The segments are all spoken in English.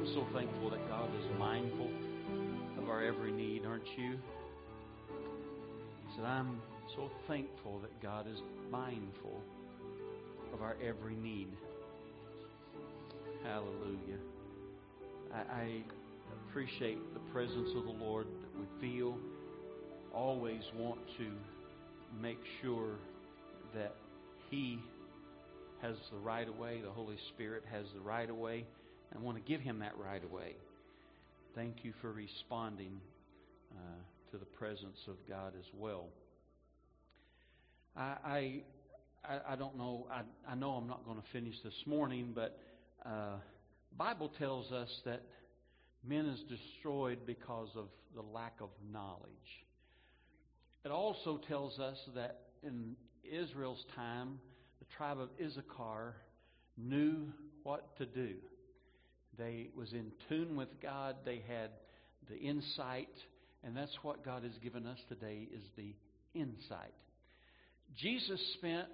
I'm so thankful that God is mindful of our every need, aren't you? I said, I'm so thankful that God is mindful of our every need. Hallelujah. I appreciate the presence of the Lord that we feel. Always want to make sure that He has the right of way, the Holy Spirit has the right of way. I want to give Him that right of way. Thank you for responding to the presence of God as well. I don't know. I know I'm not going to finish this morning, but the Bible tells us that men is destroyed because of the lack of knowledge. It also tells us that in Israel's time, the tribe of Issachar knew what to do. They was in tune with God. They had the insight, and that's what God has given us today, is the insight. Jesus spent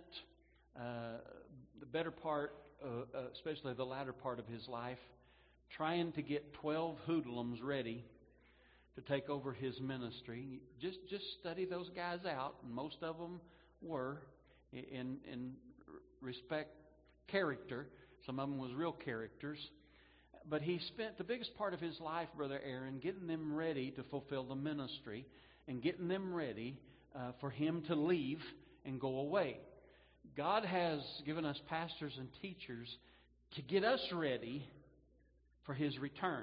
the better part, especially the latter part of His life, trying to get 12 hoodlums ready to take over His ministry. Just study those guys out, and most of them were in respect character. Some of them was real characters. But He spent the biggest part of His life, Brother Aaron, getting them ready to fulfill the ministry and getting them ready for Him to leave and go away. God has given us pastors and teachers to get us ready for His return.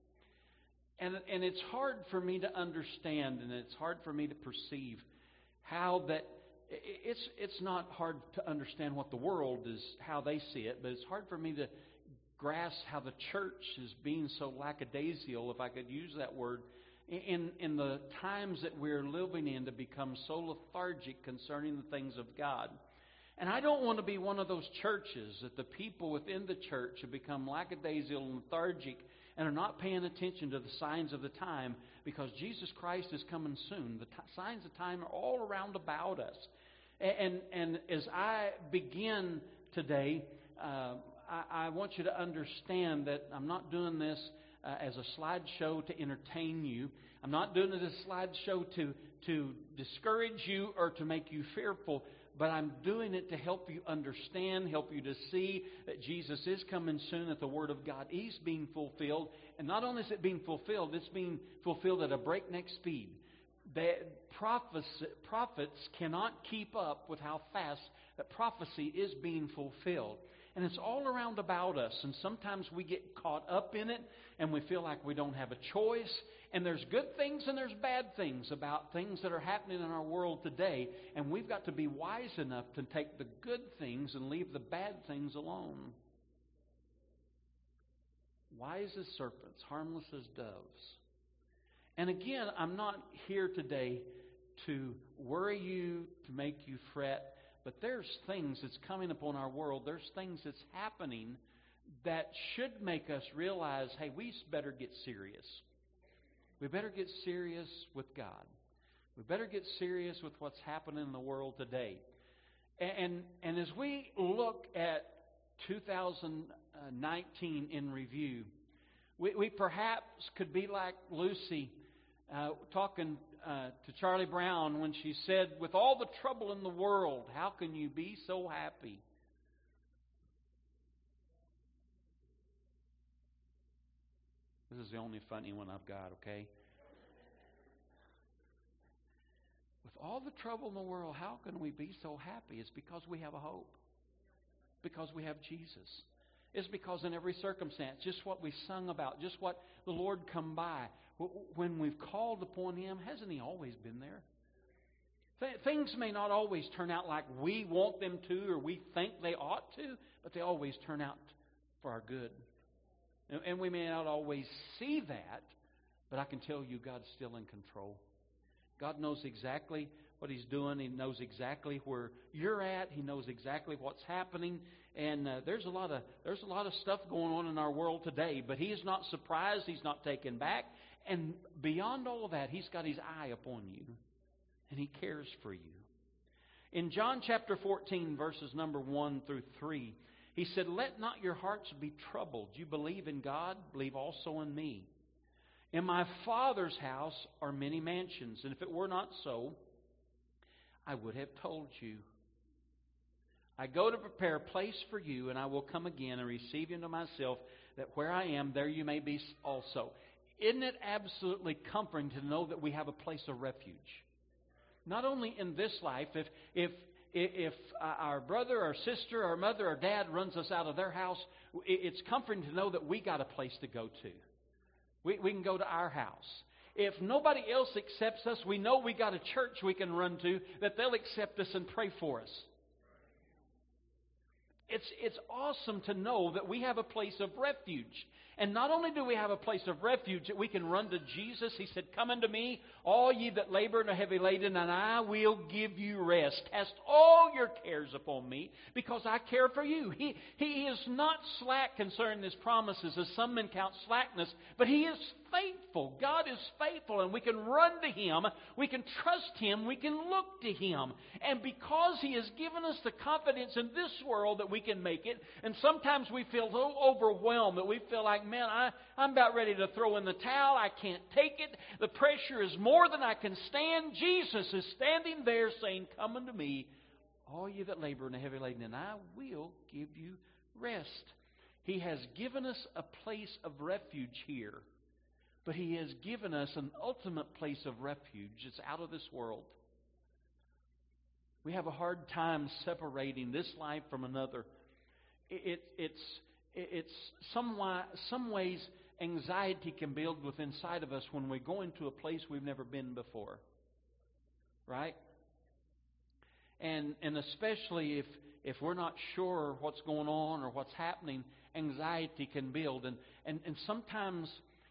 And it's hard for me to understand, and it's hard for me to perceive how that. It's not hard to understand what the world is, how they see it, but it's hard for me to grasp how the church is being so lackadaisical, if I could use that word, in the times that we're living in, to become so lethargic concerning the things of God. And I don't want to be one of those churches that the people within the church have become lackadaisical and lethargic and are not paying attention to the signs of the time, because Jesus Christ is coming soon. The signs of time are all around about us. And as I begin today, I want you to understand that I'm not doing this as a slideshow to entertain you. I'm not doing it as a slideshow to discourage you or to make you fearful. But I'm doing it to help you understand, help you to see that Jesus is coming soon, that the Word of God is being fulfilled. And not only is it being fulfilled, it's being fulfilled at a breakneck speed. The prophets cannot keep up with how fast that prophecy is being fulfilled. And it's all around about us. And sometimes we get caught up in it and we feel like we don't have a choice. And there's good things and there's bad things about things that are happening in our world today. And we've got to be wise enough to take the good things and leave the bad things alone. Wise as serpents, harmless as doves. And again, I'm not here today to worry you, to make you fret. But there's things that's coming upon our world. There's things that's happening that should make us realize, hey, we better get serious. We better get serious with God. We better get serious with what's happening in the world today. And as we look at 2019 in review, we perhaps could be like Lucy talking to Charlie Brown when she said, with all the trouble in the world, how can you be so happy? This is the only funny one I've got, okay? With all the trouble in the world, how can we be so happy? It's because we have a hope. Because we have Jesus. It's because in every circumstance, just what we sung about, just what the Lord come by, when we've called upon Him, hasn't He always been there? Things may not always turn out like we want them to or we think they ought to, but they always turn out for our good. And we may not always see that, but I can tell you God's still in control. God knows exactly what He's doing. He knows exactly where you're at. He knows exactly what's happening. And there's a lot of stuff going on in our world today. But He is not surprised. He's not taken back. And beyond all of that, He's got His eye upon you. And He cares for you. In John chapter 14, verses number 1 through 3, He said, let not your hearts be troubled. You believe in God, believe also in me. In my Father's house are many mansions, and if it were not so, I would have told you. I go to prepare a place for you, and I will come again and receive you into myself, that where I am, there you may be also. Isn't it absolutely comforting to know that we have a place of refuge? Not only in this life, if our brother or sister or mother or dad runs us out of their house, it's comforting to know that we got a place to go to. We can go to our house. If nobody else accepts us, we know we got a church we can run to that they'll accept us and pray for us. It's awesome to know that we have a place of refuge. And not only do we have a place of refuge that we can run to Jesus, He said, come unto me, all ye that labor and are heavy laden, and I will give you rest. Cast all your cares upon me, because I care for you. He is not slack concerning His promises, as some men count slackness, but He is faithful. God is faithful, and we can run to Him, we can trust Him, we can look to Him. And because He has given us the confidence in this world that we can make it, and sometimes we feel so overwhelmed that we feel like, man, I'm about ready to throw in the towel. I can't take it. The pressure is more than I can stand. Jesus is standing there saying, come unto me, all you that labor and are heavy laden, and I will give you rest. He has given us a place of refuge here, but He has given us an ultimate place of refuge. It's out of this world. We have a hard time separating this life from another. It's some ways anxiety can build within inside of us when we go into a place we've never been before. Right? And especially if we're not sure what's going on or what's happening, anxiety can build. And sometimes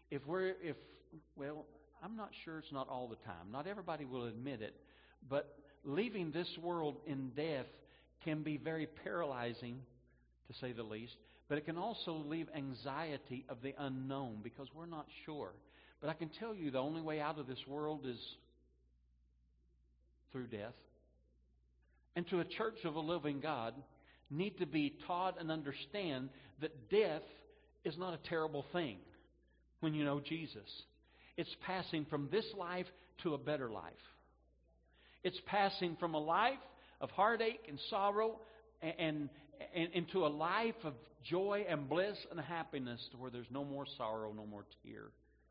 I'm not sure, it's not all the time. Not everybody will admit it. But leaving this world in death can be very paralyzing, to say the least. But it can also leave anxiety of the unknown, because we're not sure. But I can tell you the only way out of this world is through death. And to a church of a living God, need to be taught and understand that death is not a terrible thing when you know Jesus. It's passing from this life to a better life. It's passing from a life of heartache and sorrow and into a life of joy and bliss and happiness, to where there's no more sorrow, no more tear.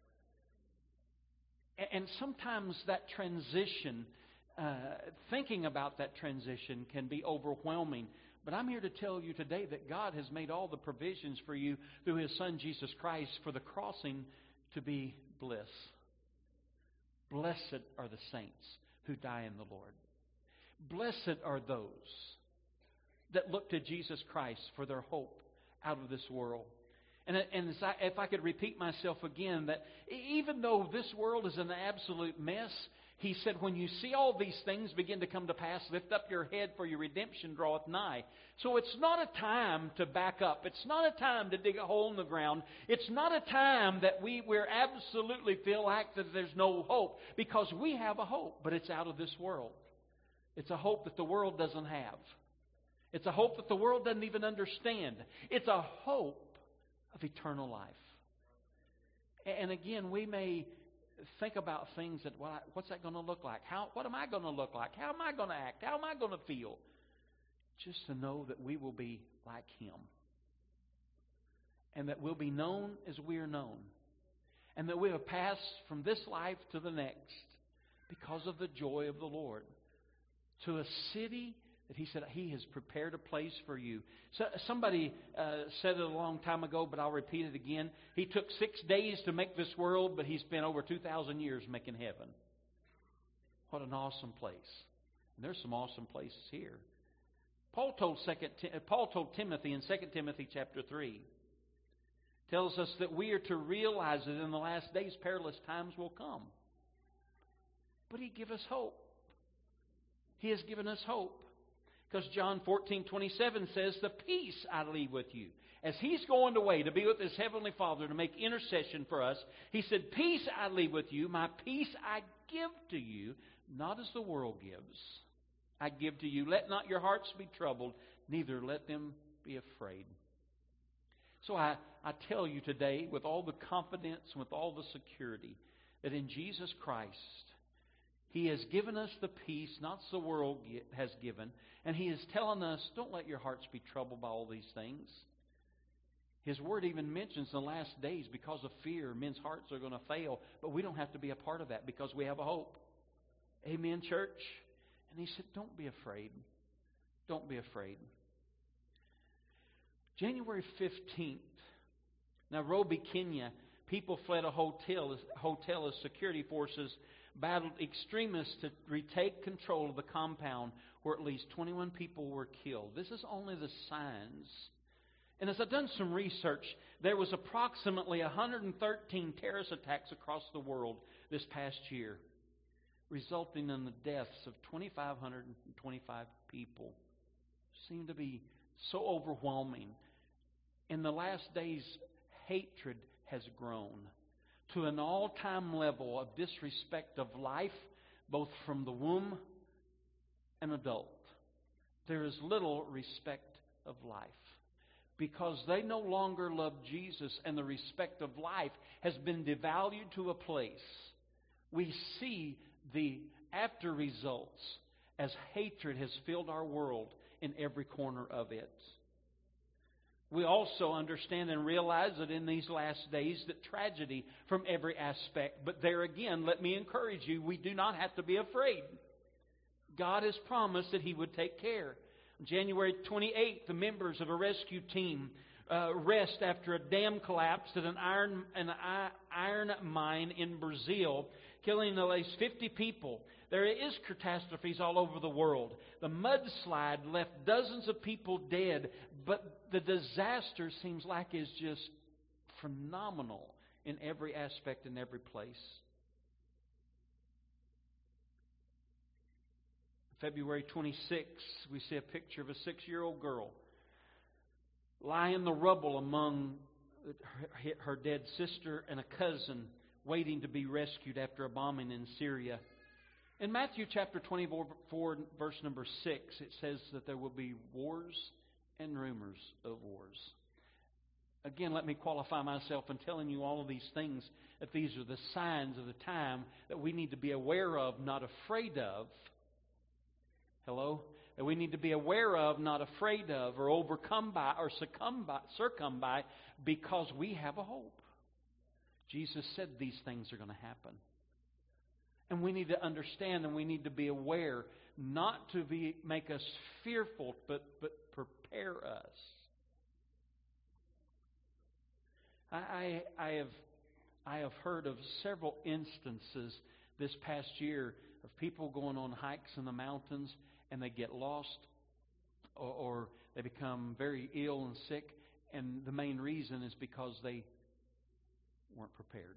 And sometimes that transition, thinking about that transition, can be overwhelming. But I'm here to tell you today that God has made all the provisions for you through His Son Jesus Christ for the crossing to be bliss. Blessed are the saints who die in the Lord. Blessed are those that look to Jesus Christ for their hope out of this world. And if I could repeat myself again, that even though this world is an absolute mess, He said, when you see all these things begin to come to pass, lift up your head, for your redemption draweth nigh. So it's not a time to back up. It's not a time to dig a hole in the ground. It's not a time that we're absolutely feel like that there's no hope, because we have a hope, but it's out of this world. It's a hope that the world doesn't have. It's a hope that the world doesn't even understand. It's a hope of eternal life. And again, we may think about things that, well, what's that going to look like? What am I going to look like? How am I going to act? How am I going to feel? Just to know that we will be like Him. And that we'll be known as we are known. And that we have passed from this life to the next because of the joy of the Lord. To a city that He said He has prepared a place for you. So somebody said it a long time ago, but I'll repeat it again. He took 6 days to make this world, but He spent over 2,000 years making heaven. What an awesome place. And there's some awesome places here. Paul told Timothy in 2 Timothy chapter 3, tells us that we are to realize that in the last days perilous times will come. But He gave us hope. He has given us hope. Because John 14:27 says, the peace I leave with you. As He's going away to be with His Heavenly Father to make intercession for us, He said, peace I leave with you, my peace I give to you, not as the world gives. I give to you. Let not your hearts be troubled, neither let them be afraid. So I tell you today with all the confidence, with all the security, that in Jesus Christ, He has given us the peace not the world has given. And He is telling us, don't let your hearts be troubled by all these things. His Word even mentions in the last days, because of fear, men's hearts are going to fail. But we don't have to be a part of that because we have a hope. Amen, church? And He said, don't be afraid. Don't be afraid. January 15th, Nairobi, Kenya, people fled a hotel as security forces battled extremists to retake control of the compound where at least 21 people were killed. This is only the signs. And as I've done some research, there was approximately 113 terrorist attacks across the world this past year, resulting in the deaths of 2,525 people. Seemed to be so overwhelming. In the last days, hatred has grown to an all-time level of disrespect of life, both from the womb and adult. There is little respect of life because they no longer love Jesus, and the respect of life has been devalued to a place. We see the after results as hatred has filled our world in every corner of it. We also understand and realize that in these last days that tragedy from every aspect. But there again, let me encourage you, we do not have to be afraid. God has promised that He would take care. On January 28th, the members of a rescue team rest after a dam collapsed at an iron mine in Brazil, killing at least 50 people. There is catastrophes all over the world. The mudslide left dozens of people dead, but the disaster seems like it's just phenomenal in every aspect and every place. February 26th, we see a picture of a 6-year-old girl lying in the rubble among her dead sister and a cousin, waiting to be rescued after a bombing in Syria. In Matthew chapter 24, verse number 6, it says that there will be wars and rumors of wars. Again, let me qualify myself in telling you all of these things, that these are the signs of the time that we need to be aware of, not afraid of. Hello? That we need to be aware of, not afraid of, or overcome by, or succumb by, because we have a hope. Jesus said these things are going to happen. And we need to understand and we need to be aware, not to make us fearful, but prepare us. I have heard of several instances this past year of people going on hikes in the mountains and they get lost or they become very ill and sick, and the main reason is because they weren't prepared.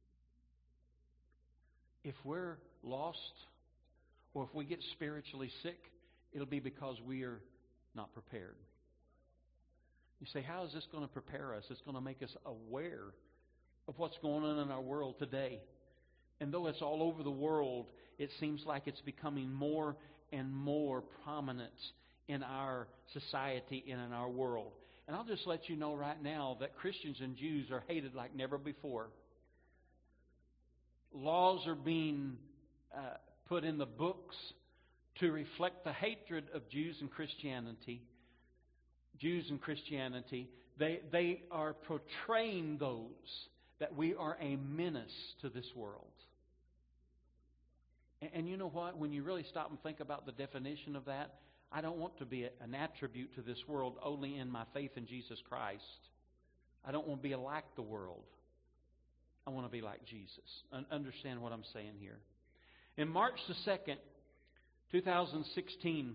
If we're lost or if we get spiritually sick, it'll be because we are not prepared. You say, how is this going to prepare us? It's going to make us aware of what's going on in our world today. And though it's all over the world, it seems like it's becoming more and more prominent in our society and in our world. And I'll just let you know right now that Christians and Jews are hated like never before. Laws are being put in the books to reflect the hatred of Jews and Christianity. Jews and Christianity, they are portraying those that we are a menace to this world. And you know what? When you really stop and think about the definition of that, I don't want to be an attribute to this world only in my faith in Jesus Christ. I don't want to be like the world. I want to be like Jesus. Understand what I'm saying here. In March the 2nd, 2016,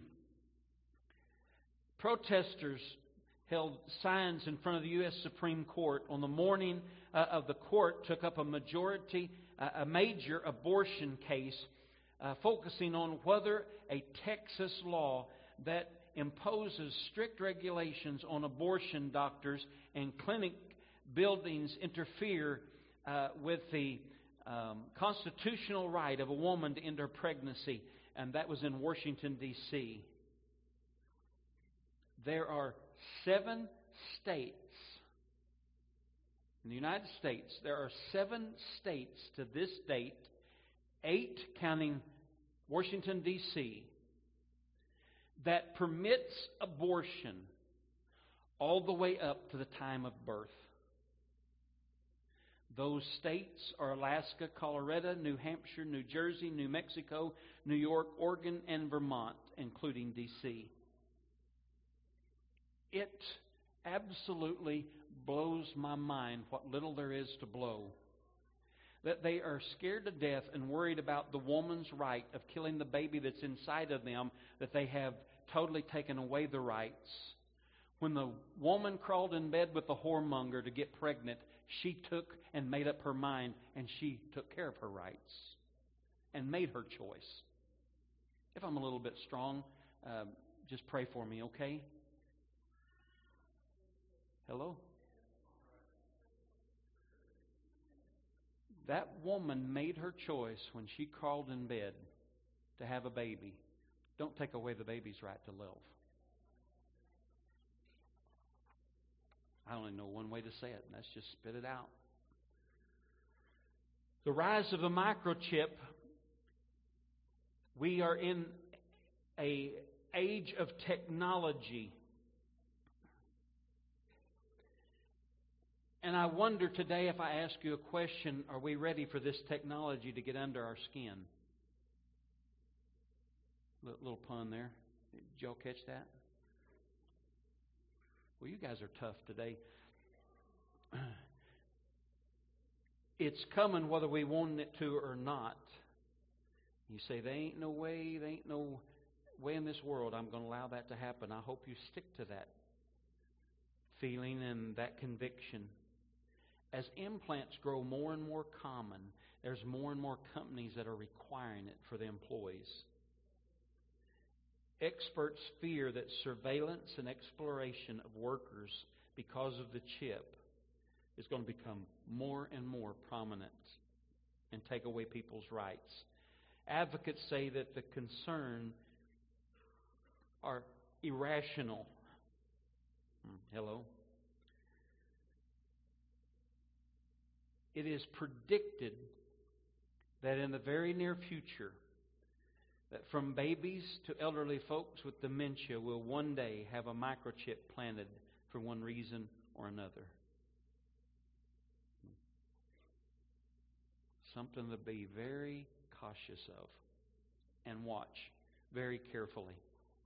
protesters held signs in front of the U.S. Supreme Court. On the morning of the court took up a major abortion case, focusing on whether a Texas law that imposes strict regulations on abortion doctors and clinic buildings interfere with the constitutional right of a woman to end her pregnancy. And that was in Washington, D.C. There are 7 states. In the United States, there are 7 states to this date, 8 counting Washington, D.C., that permits abortion all the way up to the time of birth. Those states are Alaska, Colorado, New Hampshire, New Jersey, New Mexico, New York, Oregon, and Vermont, including D.C. It absolutely blows my mind what little there is to blow. That they are scared to death and worried about the woman's right of killing the baby that's inside of them, that they have totally taken away the rights. When the woman crawled in bed with the whoremonger to get pregnant, she took and made up her mind, and she took care of her rights and made her choice. If I'm a little bit strong, just pray for me, okay? Hello? That woman made her choice when she crawled in bed to have a baby. Don't take away the baby's right to live. I only know one way to say it, and that's just spit it out. The rise of the microchip. We are in an age of technology. And I wonder today, if I ask you a question, are we ready for this technology to get under our skin? Little pun there. Did y'all catch that? Well, you guys are tough today. It's coming whether we want it to or not. You say, there ain't no way in this world I'm going to allow that to happen. I hope you stick to that feeling and that conviction. As implants grow more and more common, there's more and more companies that are requiring it for the employees. Experts fear that surveillance and exploration of workers because of the chip is going to become more and more prominent and take away people's rights. Advocates say that the concern are irrational. Hello? It is predicted that in the very near future, that from babies to elderly folks with dementia will one day have a microchip planted for one reason or another. Something to be very cautious of and watch very carefully.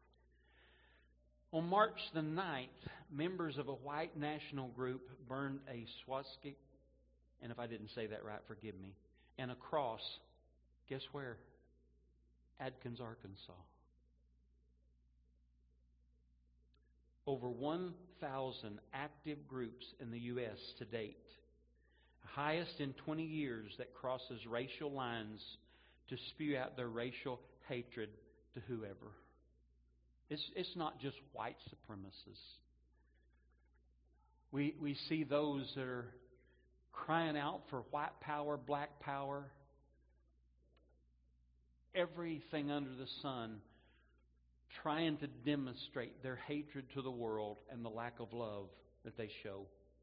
On March the 9th, members of a white national group burned a swastika, and if I didn't say that right, forgive me, and a cross. Guess where? Adkins, Arkansas. Over 1,000 active groups in the U.S. to date. Highest in 20 years that crosses racial lines to spew out their racial hatred to whoever. It's not just white supremacists. We see those that are crying out for white power, black power, everything under the sun, trying to demonstrate their hatred to the world and the lack of love that they show.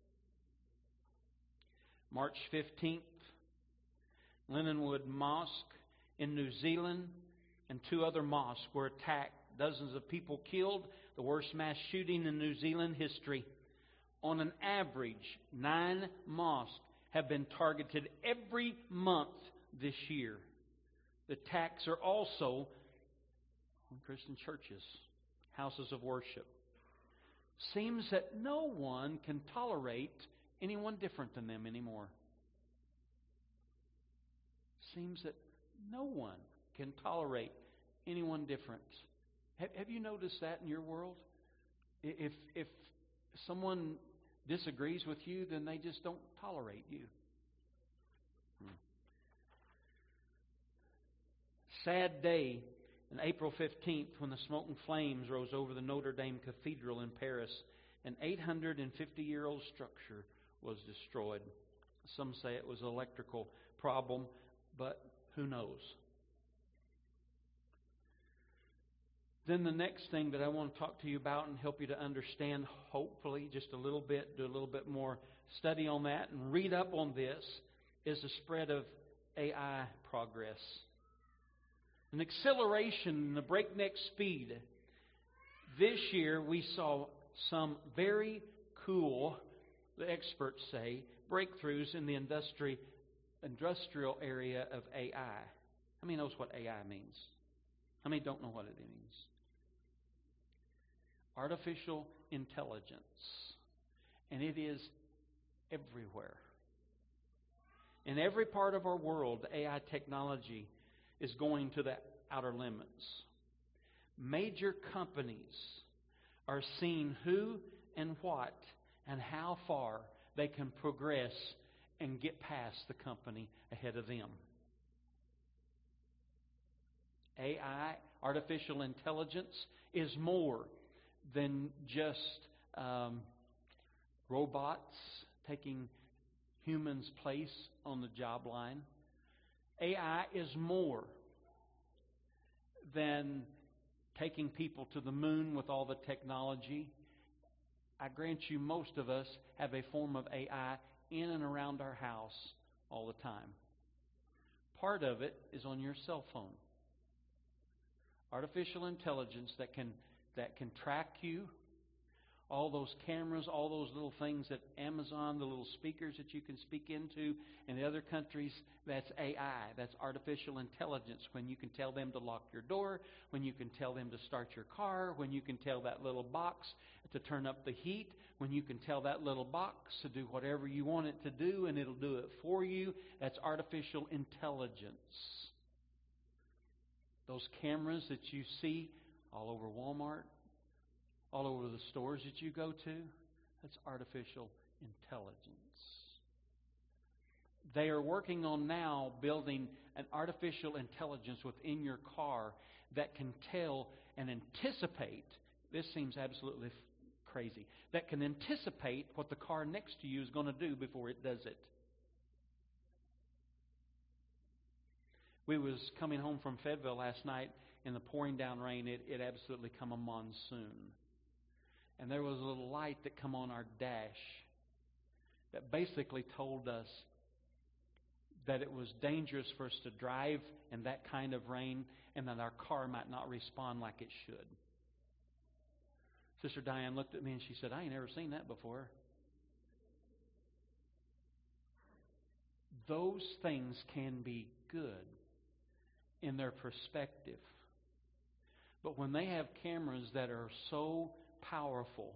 March 15th, Lindenwood Mosque in New Zealand and 2 other mosques were attacked. Dozens of people killed, the worst mass shooting in New Zealand history. On an average, 9 mosques have been targeted every month this year. The attacks are also on Christian churches, houses of worship. Seems that no one can tolerate anyone different than them anymore. Seems that no one can tolerate anyone different. Have you noticed that in your world? If someone disagrees with you, then they just don't tolerate you. Sad day on April 15th when the smoking flames rose over the Notre Dame Cathedral in Paris. An 850-year-old structure was destroyed. Some say it was an electrical problem, but who knows? Then the next thing that I want to talk to you about and help you to understand, hopefully, just a little bit, do a little bit more study on that and read up on this, is the spread of AI progress. An acceleration and a breakneck speed. This year we saw some very cool, the experts say, breakthroughs in the industrial area of AI. How many knows what AI means? How many don't know what it means? Artificial intelligence. And it is everywhere. In every part of our world, AI technology is going to the outer limits. Major companies are seeing who and what and how far they can progress and get past the company ahead of them. AI, artificial intelligence, is more than just robots taking humans' place on the job line. AI is more than taking people to the moon with all the technology. I grant you, most of us have a form of AI in and around our house all the time. Part of it is on your cell phone. Artificial intelligence that can track you. All those cameras, all those little things at Amazon, the little speakers that you can speak into in the other countries, that's AI. That's artificial intelligence. When you can tell them to lock your door, when you can tell them to start your car, when you can tell that little box to turn up the heat, when you can tell that little box to do whatever you want it to do and it'll do it for you, that's artificial intelligence. Those cameras that you see all over Walmart, all over the stores that you go to, that's artificial intelligence. They are working on now building an artificial intelligence within your car that can tell and anticipate, this seems absolutely crazy, that can anticipate what the car next to you is going to do before it does it. We was coming home from Fayetteville last night in the pouring down rain. It absolutely come a monsoon. And there was a little light that come on our dash that basically told us that it was dangerous for us to drive in that kind of rain and that our car might not respond like it should. Sister Diane looked at me and she said, "I ain't ever seen that before." Those things can be good in their perspective. But when they have cameras that are so powerful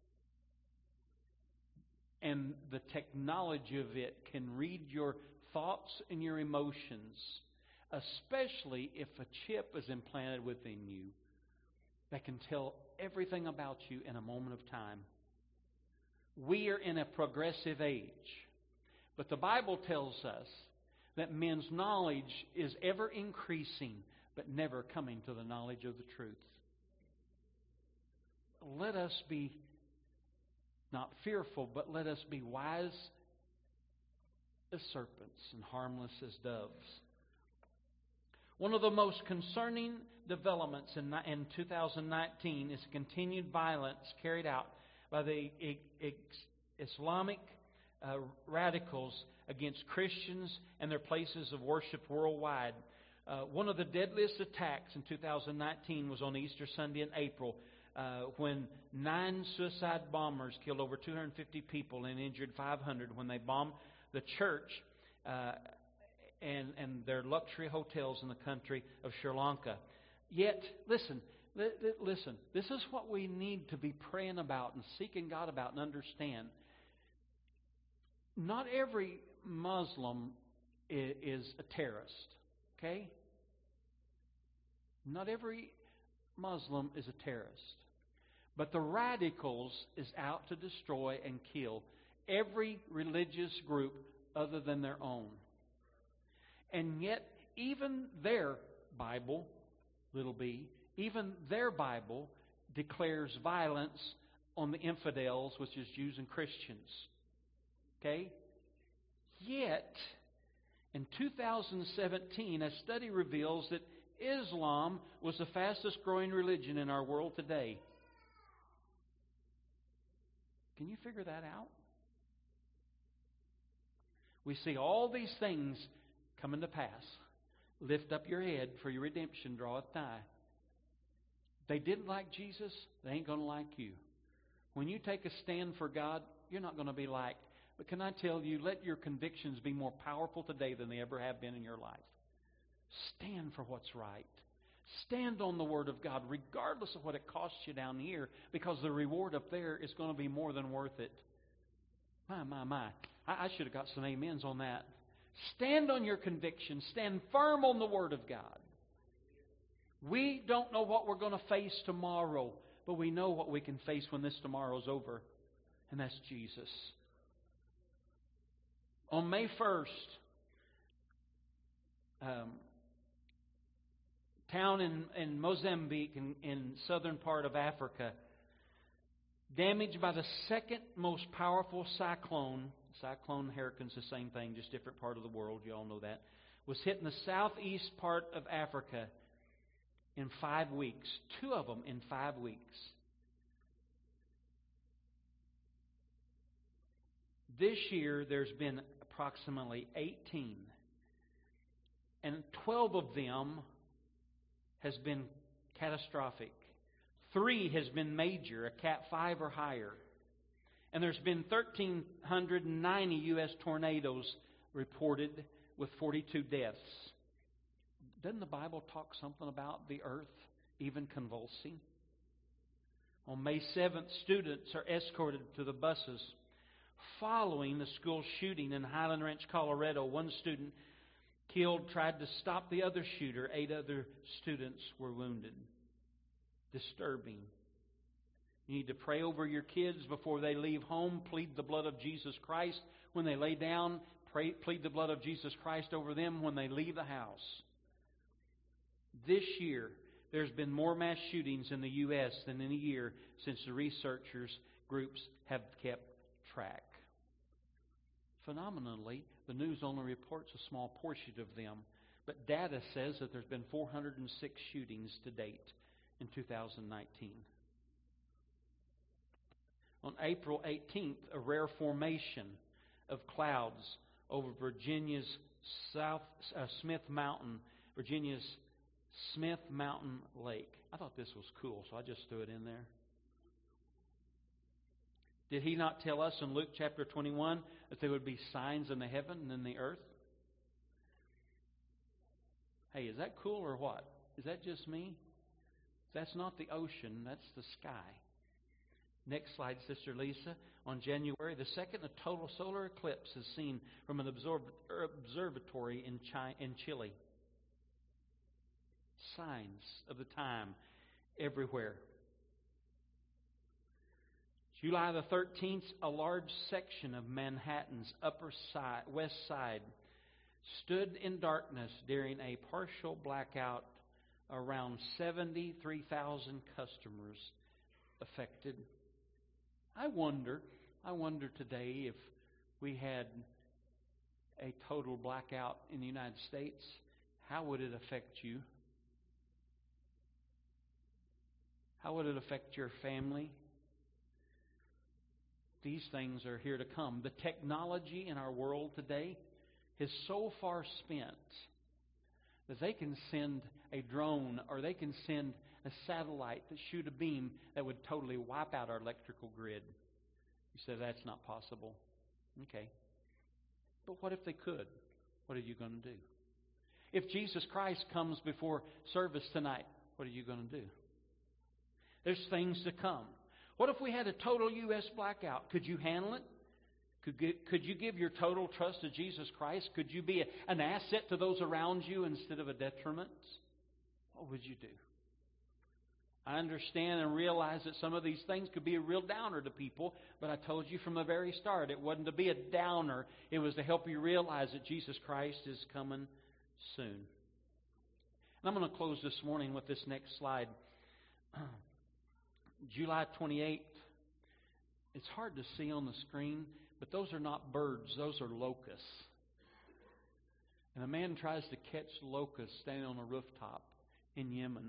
and the technology of it can read your thoughts and your emotions, especially if a chip is implanted within you that can tell everything about you in a moment of time. We are in a progressive age, but the Bible tells us that men's knowledge is ever increasing, but never coming to the knowledge of the truth. Let us be not fearful, but let us be wise as serpents and harmless as doves. One of the most concerning developments in 2019 is continued violence carried out by the Islamic radicals against Christians and their places of worship worldwide. One of the deadliest attacks in 2019 was on Easter Sunday in April, when 9 suicide bombers killed over 250 people and injured 500 when they bombed the church and their luxury hotels in the country of Sri Lanka. Yet, listen, this is what we need to be praying about and seeking God about and understand. Not every Muslim is a terrorist, okay? Not every Muslim is a terrorist. But the radicals is out to destroy and kill every religious group other than their own. And yet, even their Bible, little b, even their Bible declares violence on the infidels, which is Jews and Christians. Okay? Yet, in 2017, a study reveals that Islam was the fastest growing religion in our world today. Can you figure that out? We see all these things coming to pass. Lift up your head, for your redemption draweth nigh. They didn't like Jesus, they ain't going to like you. When you take a stand for God, you're not going to be liked. But can I tell you, let your convictions be more powerful today than they ever have been in your life. Stand for what's right. Stand on the Word of God, regardless of what it costs you down here, because the reward up there is going to be more than worth it. My. I should have got some amens on that. Stand on your convictions. Stand firm on the Word of God. We don't know what we're going to face tomorrow, but we know what we can face when this tomorrow's over, and that's Jesus. On May 1st, town in Mozambique, in southern part of Africa, damaged by the second most powerful cyclone. Cyclone Hurricane's the same thing, just different part of the world. You all know that. Was hit in the southeast part of Africa in 5 weeks. 2 of them in 5 weeks. This year, there's been approximately 18. And 12 of them has been catastrophic. 3 has been major, a Cat 5 or higher. And there's been 1,390 U.S. tornadoes reported with 42 deaths. Doesn't the Bible talk something about the earth even convulsing? On May 7th, students are escorted to the buses following the school shooting in Highland Ranch, Colorado. One student killed, tried to stop the other shooter. 8 other students were wounded. Disturbing. You need to pray over your kids before they leave home. Plead the blood of Jesus Christ when they lay down. Plead the blood of Jesus Christ over them when they leave the house. This year, there's been more mass shootings in the U.S. than in a year since the researchers' groups have kept track. Phenomenally, the news only reports a small portion of them, but data says that there's been 406 shootings to date in 2019. On April 18th, a rare formation of clouds over Virginia's Smith Mountain Lake. I thought this was cool, so I just threw it in there. Did He not tell us in Luke chapter 21 that there would be signs in the heaven and in the earth? Hey, is that cool or what? Is that just me? That's not the ocean, that's the sky. Next slide, Sister Lisa. On January the 2nd, a total solar eclipse is seen from an observatory in Chile. Signs of the time everywhere. July the 13th, a large section of Manhattan's west side stood in darkness during a partial blackout. Around 73,000 customers affected. I wonder today if we had a total blackout in the United States, how would it affect you? How would it affect your family? These things are here to come. The technology in our world today is so far spent that they can send a drone or they can send a satellite that shoot a beam that would totally wipe out our electrical grid. You say that's not possible. Okay. But what if they could? What are you going to do? If Jesus Christ comes before service tonight, what are you going to do? There's things to come. What if we had a total U.S. blackout? Could you handle it? Could you give your total trust to Jesus Christ? Could you be an asset to those around you instead of a detriment? What would you do? I understand and realize that some of these things could be a real downer to people, but I told you from the very start, it wasn't to be a downer. It was to help you realize that Jesus Christ is coming soon. And I'm going to close this morning with this next slide. July 28th. It's hard to see on the screen, but those are not birds. Those are locusts. And a man tries to catch locusts standing on a rooftop. in Yemen.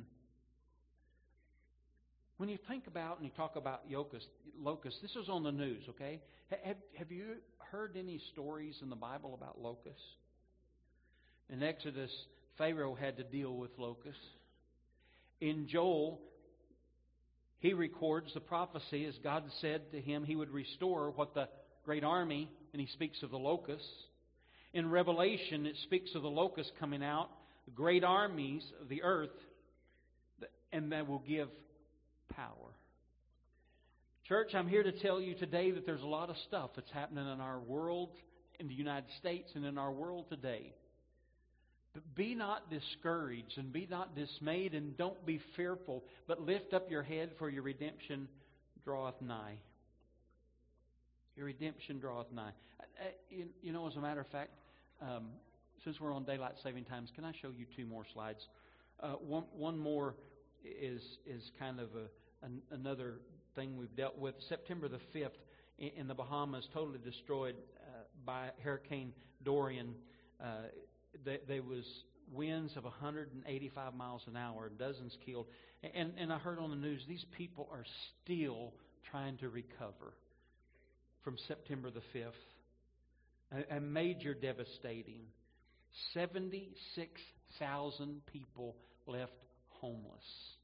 When you think about and you talk about locusts, this was on the news, okay? Have you heard any stories in the Bible about locusts? In Exodus, Pharaoh had to deal with locusts. In Joel, he records the prophecy as God said to him he would restore what the great army, and he speaks of the locusts. In Revelation, it speaks of the locusts coming out, the great armies of the earth, and that will give power. Church, I'm here to tell you today that there's a lot of stuff that's happening in our world, in the United States and in our world today. But be not discouraged and be not dismayed and don't be fearful, but lift up your head, for your redemption draweth nigh. Your redemption draweth nigh. You know, as a matter of fact, since we're on daylight saving times, can I show you two more slides? One more is kind of another thing we've dealt with. September the 5th in the Bahamas, totally destroyed by Hurricane Dorian. There was winds of 185 miles an hour, dozens killed. And I heard on the news, these people are still trying to recover from September the 5th. A major devastating. 76,000 people left homeless.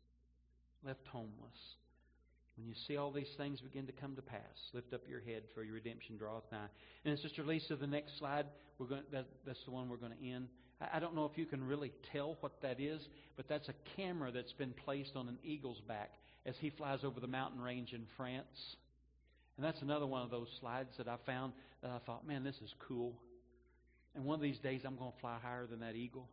When you see all these things begin to come to pass, lift up your head, for your redemption draweth nigh. And Sister Lisa, the next slide, that's the one we're going to end. I don't know if you can really tell what that is, but that's a camera that's been placed on an eagle's back as he flies over the mountain range in France. And that's another one of those slides that I found that I thought, man, this is cool. And one of these days I'm going to fly higher than that eagle.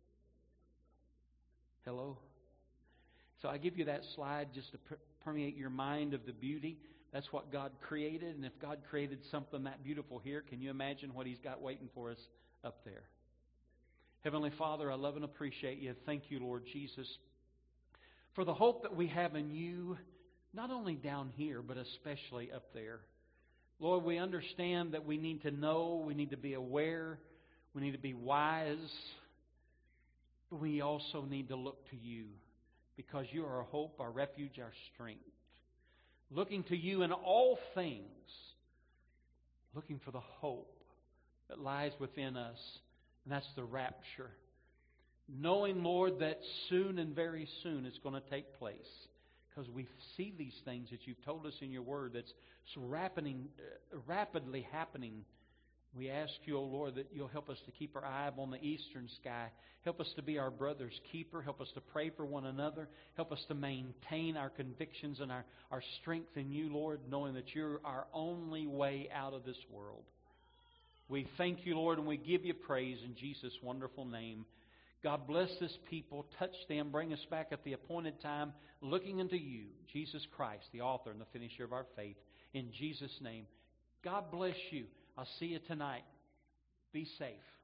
Hello? So I give you that slide just to permeate your mind of the beauty. That's what God created. And if God created something that beautiful here, can you imagine what He's got waiting for us up there? Heavenly Father, I love and appreciate You. Thank You, Lord Jesus, for the hope that we have in You, not only down here, but especially up there. Lord, we understand that we need to know, we need to be aware, we need to be wise, but we also need to look to You, because You are our hope, our refuge, our strength. Looking to You in all things, looking for the hope that lies within us, and that's the rapture. Knowing, Lord, that soon and very soon it's going to take place, because we see these things that You've told us in Your Word that's so rapidly happening. We ask You, O Lord, that You'll help us to keep our eye on the eastern sky. Help us to be our brother's keeper. Help us to pray for one another. Help us to maintain our convictions and our strength in You, Lord, knowing that You're our only way out of this world. We thank You, Lord, and we give You praise in Jesus' wonderful name. God bless this people. Touch them. Bring us back at the appointed time, looking unto You, Jesus Christ, the author and the finisher of our faith. In Jesus' name, God bless you. I'll see you tonight. Be safe.